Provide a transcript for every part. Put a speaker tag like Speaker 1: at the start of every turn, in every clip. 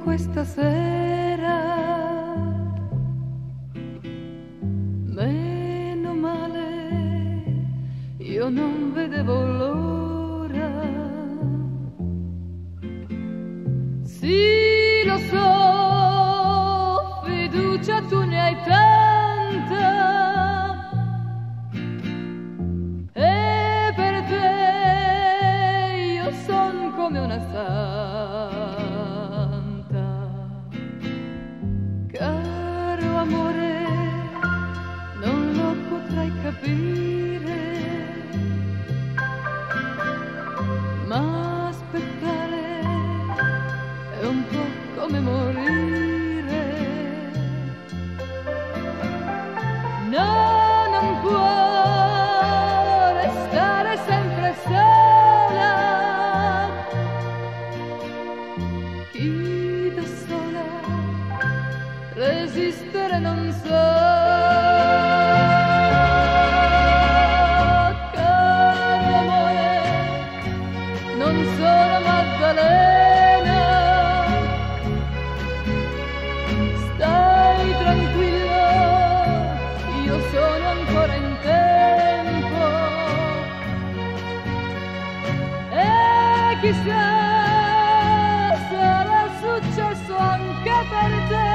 Speaker 1: questa sera. Meno male, io non vedevo l'ora. Sì, lo so, fiducia tu ne hai tanta, e per te io son come una santa. Caro amore, non lo potrai capire, ma aspettare è un po' come morire. No, non può restare sempre sola. Chi da sola resistere non sa. Caro amore, non sono Maddalena. Stai tranquillo, io sono ancora in tempo. E chissà, sarà successo anche per te.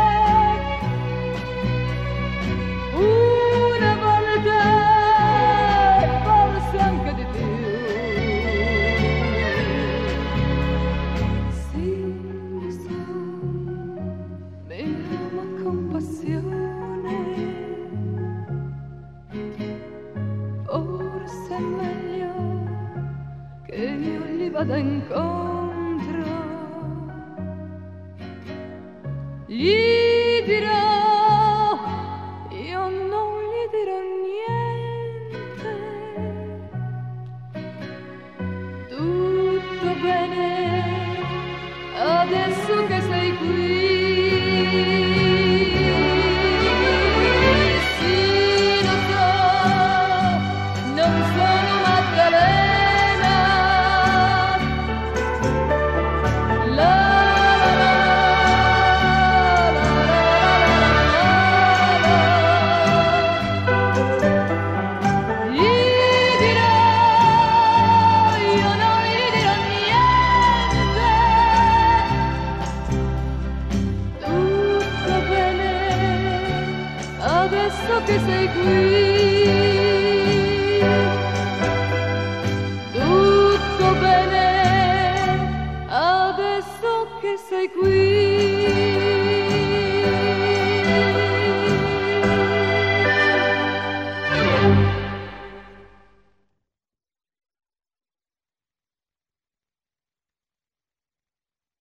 Speaker 1: Una volta, forse anche di più. Sì, lo so, mi ama con passione. Forse è meglio che io gli vada incontro. Gli dirò, io non gli dirò niente. Tutto bene, adesso che sei qui. Sì, lo so, non sono Maddalena. La gli dirò, io non gli dirò niente. Tutto bene, adesso che sei qui. Tutto bene, adesso che sei qui.